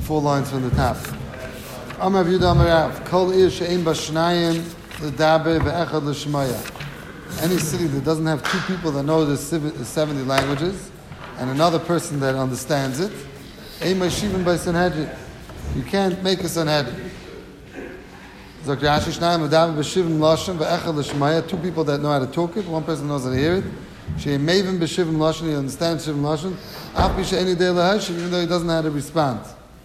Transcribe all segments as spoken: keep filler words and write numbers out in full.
four lines from the top. Amar Yehuda Amar Rav, Kol Ir she'ein bashnayim l'daber ve'echad l'shmaya. Any city that doesn't have two people that know the seventy languages and another person that understands it, ein mashivim by Sanhedrin. You can't make a Sanhedrin. Zok Rashi Shnayim l'daber b'shivim lashon ve'echad l'shmaya. Two people that know how to talk it, one person knows how to hear it. She'ein mevim b'shivim lashon, he understands shivim lashon. Af b'she any day lahashiv, even though he doesn't know how to respond.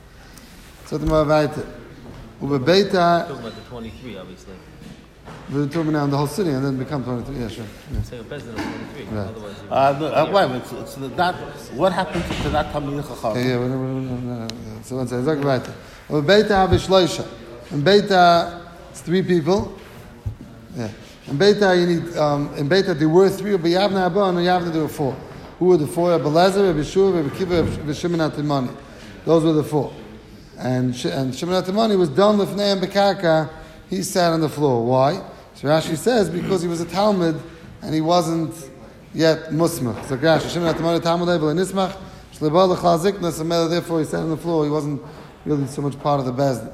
So the more weiter. Ubebeita. Talking about the twenty-three, obviously. We're talking now in the whole city and then become twenty-three. Yeah, sure. Yeah. Saying a president of twenty-three. Right. Otherwise, you Uh, no, uh, wait, it's, it's that. What happened to that Talmidei Chacham? Okay, yeah, whatever. No, so one says, okay, right. Ubebeita have shloisha. In Beita, it's three people. Yeah. In Beita, you need. Um, in Beita, there were three. But Yavna Abba and Yavna there were four. Who were the four? Rabbi Lezer, Rabbi Shua, Rabbi Kiva, Rabbi Shimon HaTimani. Those were the four. And Sh- and Shimon HaTimani was done with Ne'em Bekarka. He sat on the floor. Why? So Rashi says because he was a Talmud and he wasn't yet Musmach. So Rashi, Shimon HaTimani Talmud Evel Nismach, Shlebal L'chal Zikna, so therefore he sat on the floor. He wasn't really so much part of the Bezdin.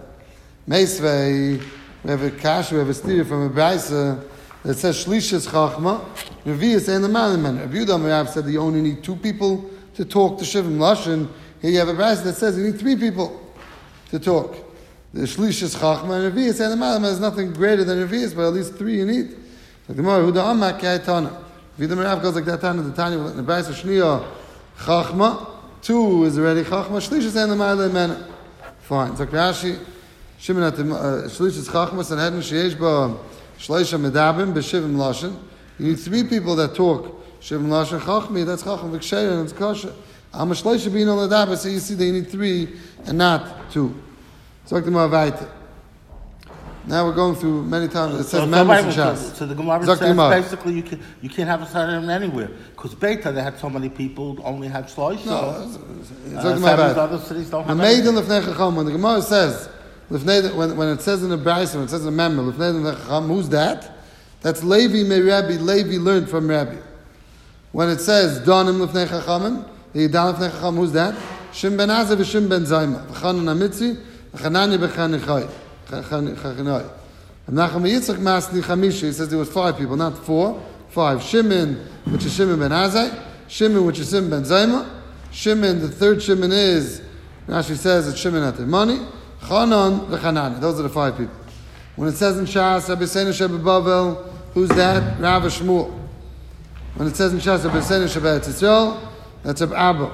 Meisvei, we have a kash, we have a steer from a Braisa that says Shlishas Chachma, Revius and the Malaman. Rabbi Yehuda Amar Rav said that you only need two people to talk to Shivim Lashon. Here you have a Braisa that says you need three people to talk. The Shlishas Chachma and Revius and the Malaman is nothing greater than Revius, but at least three you need. Like the Gemara, Yehuda Amar Kaitana. Rabbi Yehuda Amar Rav goes like that Tana, the Tanya, in the Braisa Shniya Chachma, two is already Chachma, Shlishas and the Malaman. Fine. So Rashi, Shimon Shlishas Chachma, Sanhedrin Sheish Ba Shleisha Medabim B'Shivim Lashon. You need three people that talk Shivim Lashon Chachmi. That's Chacham V'Ksheir and it's kosher. Am Shleisha B'Ino Ledabim. So you see that you need three and not two. So the Gemara Vayter. Now we're going through many times. It says So, so, members wait, and so, Shas. so the Gemara Zok says Gemara. basically you can you can't have a Sanhedrin anywhere because Beita they had so many people only had Shloisha. No, uh, it's- it's uh, Zok Gemara seven Vayter. other cities don't The have maiden anything. Lefnei Chacham. When the Gemara says Lefnei, when when it says in the Braisa, when it says in the Member Lefnei Lefnei Chacham, who's that? That's Levi me Rabbi. Levi learned from Rabbi. When it says Donim Lefnei Chachamim, the Yidan Lefnei Chacham, who's that? Shim ben Azah v'Shim ben Zayma v'Chanan Amitzi v'Chanani b'Chanichai Chachanai. And Nachum Yitzchak Masni Chamisha. He says there was five people, not four. Five. Shimon, which is Shimon ben Azai. Shimon, which is Shimon ben Zayma. Shimon, the third Shimon is, Rashi says it's Shimon HaTimani. Chanan v'Chanani. Those are the five people. When it says in Shas, Rabbi Seinu Sheba Bavel, who's that? Rav Shmuel. When it says in Shas, Rabbi Seinu Sheba Yisrael, that's Rabbi Abba.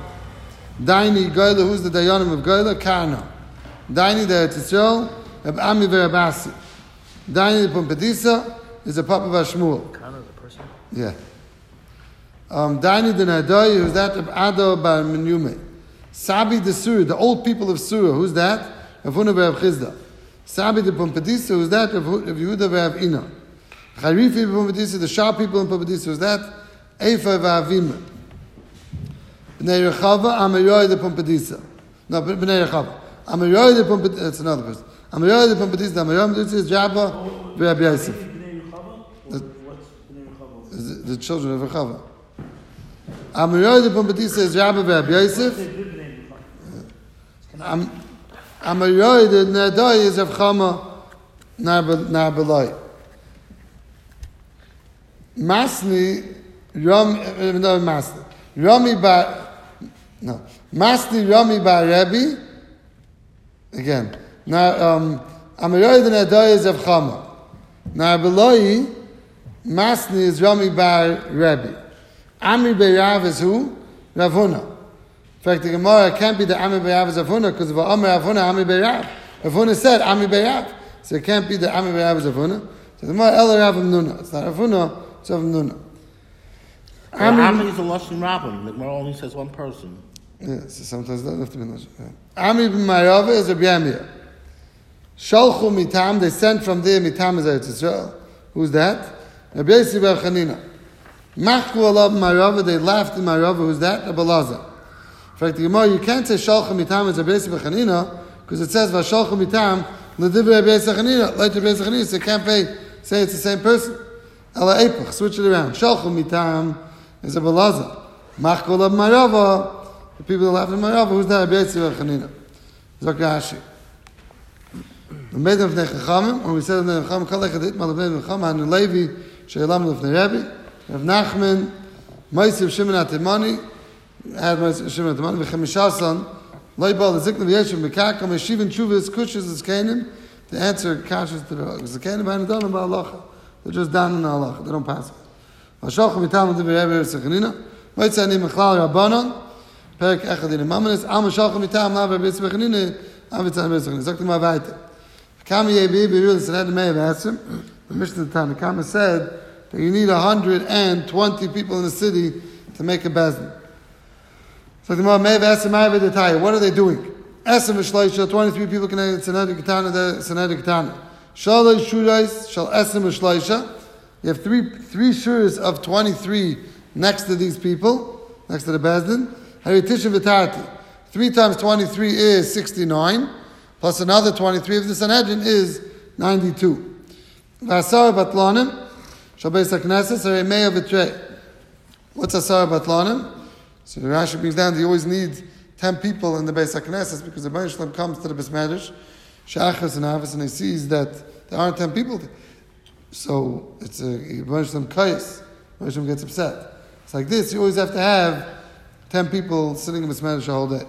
Daini Goyla, who's the Dayanim of Goyla? Karna. Daini the Yisrael, Rabbi Ami v'Rabasi. Daini the Pumbedisa is a Papa of Shmuel. Kana, the person? Yeah. Um, Daini the Nadai, who's that? Rabbi Ado bar Menyume. Sabi the Surah, the old people of Surah, who's that? Rav Huna v'Rav Chizda. Sabi the Pumbedisa, who's that? Rav Yehuda v'Rav Ina. Charifi Pumbedisa, the sharp people in Pumbedisa, who's that? Eifa v'Avima. B'nei Rechava, Amiroi the Pumbedisa. No, B'nei Rechava. Amiroi the Pumbedisa, that's another person. Amiroi the Pumbedisa, Amiroi the Pumbedisa is Jabba v'Rabbi Yosef. The, the, the children of Rechava. Amiroi the Pumbedisa is Jabba v'Rabbi Yosef. Am, Amiroi the Nadai is Rav Chama Narbelai. Masni, Ram, no, Masni. Rami bar, no. Masni Rami bar Rebbe. Again. Now, um, Amiroi the Nadai is Rav Chama. Narbelai, Masni is Rami bar Rebbe. Ami Beirav is who? Rav Huna. In fact, the Gemara can't be the Ami Beirav is Rav Huna because of Ami Rav Huna, Ami Beirav. Rav Huna said Ami Beirav. So it can't be the Ami Beirav is Rav Huna. So the Gemara El Rav Nuna. It's not Rav Huna, it's Rav Nuna. Ami, Ami is a Lashon Rabbim. The Gemara only says one person. Yeah, so sometimes it doesn't have to be Lashon. Yeah. Ami B'Mayava is Rabbi Yamir. Shalchu Mitam, they sent from there Mitam is Eretz Yisrael. Who's that? Rabbi Yossi bar Chanina. Machku Alav Mayava, they laughed in Mayava. Who's that? Rabbi Lazar. In fact, the Gemara, you can't say Shalchu Mitam is Rabbi Yossi bar Chanina because it says Vashalchu Mitam L'divrei Rabbi Yossi bar Chanina. Like Rabbi Yossi bar Chanina, so you can't pay, say it's the same person. Ela Eipach, switch it around. Shalchu Mitam is Rabbi Lazar. Machku Alav Mayava, the people that laughed in Mayava, who's that? Rabbi Yossi bar Chanina. Zok Rashi. The maiden of Nechachamim, when we said of Nechachamim, Kol Echadit, Malabim Nechachamim, Hanu Levi, She'elam Lefnei Rebbe, Rav Nachman, Moshe Shimon Atimani, had Moshe Shimon Atimani, V'chemishasan, Leibal, the Zikna V'yeshiv, Mekakam, Yeshivin Chuvas, Kushas, Zikanim, the answer Kashas to the Zikanim, Hanu Donim Ba'alacha. They're just down in the halacha. They don't pass it. V'sholchim Yitam L'divrei Rebbe Sechanina, Moshe Ani Mechlal Rabbanon, Perik Echad in Mamanis, Am Sholchim Yitam L'Av Rebbe Sechanina, Am Yitam Rebbe Sechanina. Zok Tima Vayte. Kama Yebi, B'Yul, the Sanhedrin may have asked him, the Mishnah of the Tanna Kama said that you need one hundred twenty people in the city to make a bezdin. So the Gemara may have asked him, what are they doing? Esem v'shleisha, twenty-three people connected to Sanhedrin Ketana, the Sanhedrin Ketana. Shalai shurais, shal esem v'shleisha. You have three three shuras of twenty-three next to these people, next to the bezdin. Heritisha v'tarti. Three times twenty-three is sixty-nine. Plus another twenty-three of the Sanhedrin is ninety-two. V'asar batlanim, shal beis hakneses, are meya v'trei. What's asar batlanim? So Rashi brings down that you always need ten people in the beis hakneses because the Rebbeinu Shalom comes to the beis medrash, shachas and avos, and he sees that there aren't ten people there. So it's a Rebbeinu Shalom kayis. Rebbeinu Shalom gets upset. It's like this. You always have to have ten people sitting in beis medrash the whole day.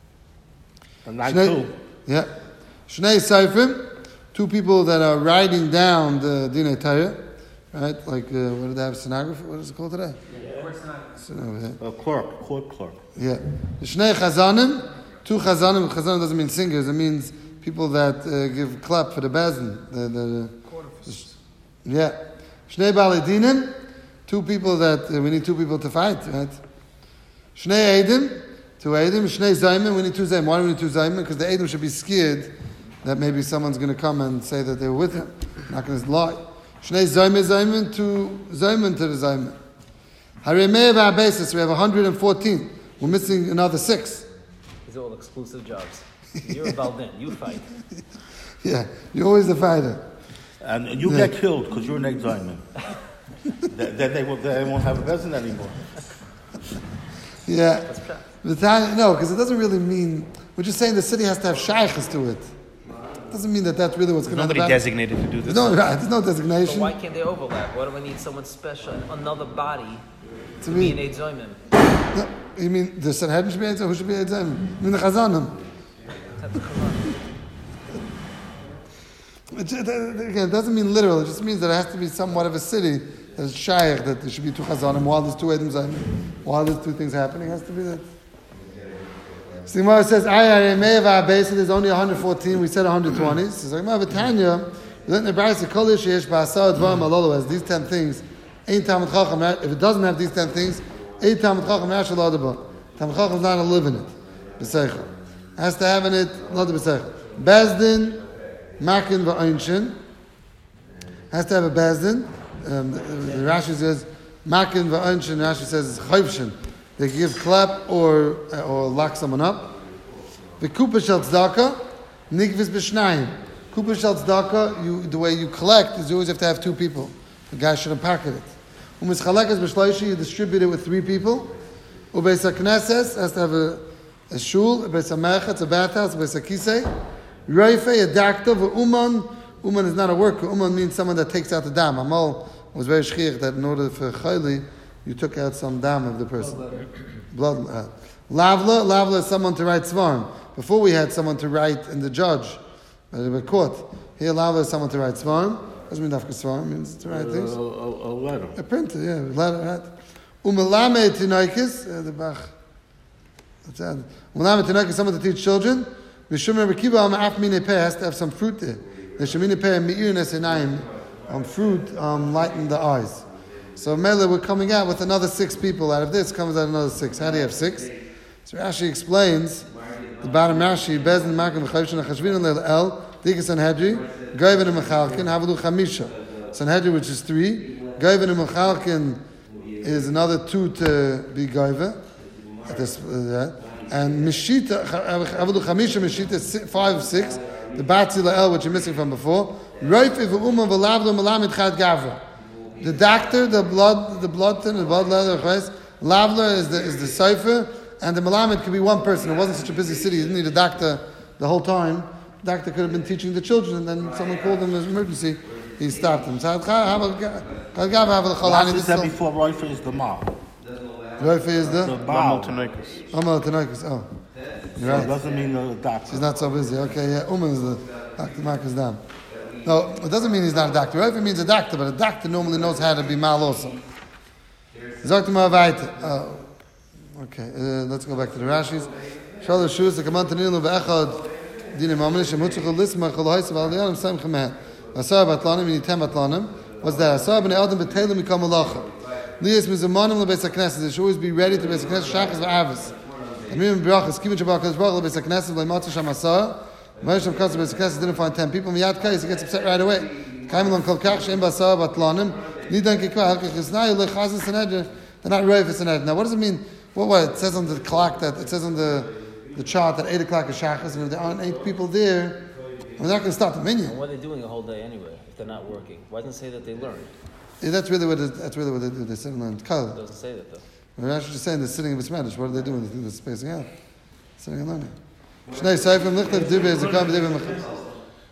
And not Shnei, two. yeah. Shnei Seifim, two people that are writing down the Dinei Torah, right? Like, uh, what did they have? Stenographer? What is it called today? Yeah. Stenographer. A clerk, court clerk. Yeah. The Shnei Chazanim, two Chazanim. Chazanim doesn't mean singers. It means people that uh, give clap for the bezdin. The, the, the, yeah. Shnei Baalei Dinim, two people that, uh, we need two people to fight, right? Shnei Eidim, two Eidim. Shnei Zayim, we need two Zayim. Why do we need two Zayim? Because the Eidim should be scared that maybe someone's going to come and say that they were with him. Not going to lie. Shnei Zayim Zayim, two Zayim to the Zayim. Haremei v'abesis, we have one hundred fourteen. We're missing another six. These are all exclusive jobs. You're a Baldin. You fight. Yeah, you're always the fighter. And you Yeah. get killed because you're an exilman. Then they, they, won't- they won't have a bezdin anymore. Yeah. That's pshat. The time, no, because it doesn't really mean, we're just saying the city has to have shaykhs to it. It doesn't mean that that's really what's There's going to nobody happen. designated to do this. There's no, right, there's no So designation. why can't they overlap? Why do we need someone special, another body, To to be an me, Eizoimim? no, you mean the Sanhedrin should be Eitzim? Who should be Eitzim? You mean the Chazanim? That's the Quran. It, it, again, it doesn't mean literal. It just means that it has to be somewhat of a city that is shaykh, that there should be two Chazanim while there's two Eidim Zayim. While there's two things happening, it has to be that. So the Gemara says, "Ay may have our base. There's only one hundred fourteen. We said one hundred twenty." So the Gemara Tanya, we learned in the Brayso Kol Yesh Ba'asar Dvarim Alolo as these ten things. Ain't Talmud Chacham. If it doesn't have these ten things, ain't Talmud Chacham Yashal Adaba. Talmud Chacham is not to live in it. B'seichel has to have in it not the b'seichel. Bezdin, Makin v'Einshin has to have a Bezdin. Um, the, the Rashi says Makin v'Einshin. Rashi says it's Chayvshin. They give clap or or lock someone up. The kupa shel tzedakah, nikvis b'shnayim. Kupa shel tzedakah, you the way you collect is you always have to have two people. The guy shouldn't pocket it. U'mischalekas b'shloishi, you distribute it with three people. U'beis hakneses has to have a, a shul. U'beis hamechatz, a bathhouse. U'beis hakisei. Roifei, a doctor. U'uman, uman is not a worker. Uman means someone that takes out the dam. Amal was very shchir that in order for chayli, you took out some dam of the person. Blood. Uh, lavla, lavla is someone to write svarim. Before we had someone to write in the judge, uh, the court. Here, lavla is someone to write svarim. Doesn't mean dafka svarim, means to write things. A, a, a letter. A printer, yeah, a letter, right? Umelame tinaikis, uh, the bach. What's that? Umelame tinaikis, someone to teach children. Mishum Rebbe Kiva am af mine peh has to have some fruit there. The shemine peh meir nesenayim, um, fruit um, lighten the eyes. So Mela, we're coming out with another six people. Out of this comes out another six. How do you have six? So Rashi explains the bottom Rashi, Bezin Makim Chayvshin Chashvin El Dikas Sanhedrin, Goyven and Mechalkin, Havadu Chamisha. Sanhedrin, which is three. Goyven and Mechalkin is another two to be Goyven. This, uh, and Mishita, Havadu Chamisha, Mishita is five, six. The Batzi La'el, which you're missing from before. Roif Ivu Umma V'Lavdu Malamid Chad Gavra. The doctor, the blood, the blood thin, the blood leather, Lavler is the is the cipher, and the Malamed could be one person. It wasn't such a busy city. You didn't need a doctor the whole time. The doctor could have been teaching the children, and then someone called him as an emergency. He stopped him. So, Rashi said before Roifa is the mom. Roifa is the? The Amal mom. Tanoikos. Amal Tanoikos. Oh, you're So it right. doesn't mean the doctor. He's not so busy. Okay, yeah, Uman is the Doctor Marcus Dam. No, it doesn't mean he's not a doctor. Roifa means a doctor, but a doctor normally knows how to be mal also. Sagt mal weiter. Oh, okay, uh, let's go back to the Rashis. Shal Shus, the command to Nilu Be'echad. Dine Mamanish Mutzachal Lisma Chalois Valdianam Sam Khaman. Asar Batlanim in Yitem Batlanim. What's that? Asar Ben Adam Betelim Mikam Malacha. Lias Mizamanim LeBeis HaKnesset. They should always be ready to Beis HaKnesset Shachas V'Avis. And Mim Brachas Kivin Shabbat Kadosh Baruch LeBeis HaKnesset Le'Matzah Sham Asar. Moshe Kadosh Beis HaKnesset didn't find ten people. Miyad Kais, he gets upset right away. Kaimel on Kol Kach Shem Basar Batlanim. Nidan Kikva Hakach Yisnai Lechazis Sanedra. They're not Roifa Sanedra. Now what does it mean? What, what? It says on the clock that, it says on the the chart at eight o'clock is Shachas, and if there aren't eight people there, we're not going to start the minyan. And what are they doing a whole day anyway if they're not working? Why doesn't it say that they learned? Yeah, that's really what it, that's really what they do. They sit and learn. It Kal. doesn't say that though. We're actually just saying they're sitting in Bismedish. What are they doing? They do the spacing out. Sitting and learning. Shnei Seifim Lichlev Dibbe is a kam Dibbe Mechaz.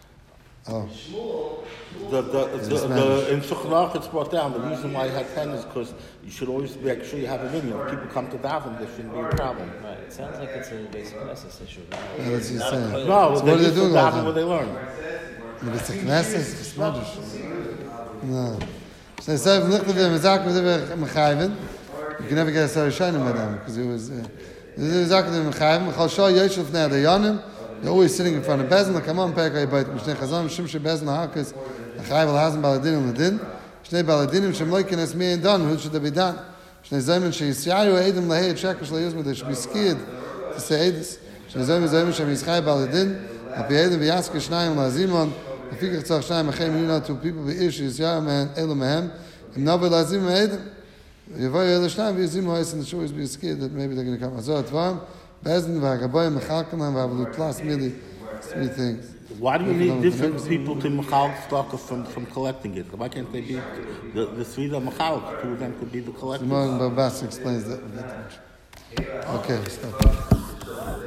Oh. The, the, the, the, in Shulchan it's brought down. The reason why you have ten is because you should always make sure you have a minyan. If people come to daven, there shouldn't be a problem. Right. It sounds like it's a basic Knesset issue. Yeah, that's what you're Not a saying. koil. No, So they what are they used to doing all the daven time? where they learn. The B'tzak Knesset, Bismedish. No. Shnei Seifim Lichlev Mizak Dibbe Mechayvin. You can never get a Sarah Shainim by them because it was. Mizak Dibbe Mechayvin. Mechal Shah Yeshiv Fnei Adayanim. They're always sitting in front of Bezin. Like, come on, Perkei Beit. Mishnei Chazon Shimshei Bezin Hakas. Chayv al-Hazim Baladinim Ladin. Shnei Baladinim Shem Loikin Es Mei Done. Who should they be done? Shnei Zayman Sheyisyayu Eidim Lahei Shekesh Layuzma. They should be scared to say Eidis. Shnei Zayman Zayman Shem Yischai Baladin. Api Eidim V'yaske Shnayim Lazimon. Afikach Tzach Shnayim Achem Yunina. Two people Be'ir Sheyisyayu Mehen Elu Mehem. Im Nabe Lazim Eidim. Yavoy Elu Shnayim V'yazimu Hais. And they should always be scared that maybe they're going to come. Azor Tvam. Bezin V'agaboyim Mechalkan V'avalut Plas Mili. Three things. Why do you need different people to Machal stock from, from collecting it? Why can't they be the, the three that Machal? Two of them could be the collectors. Simon Babas explains that. Okay, stop.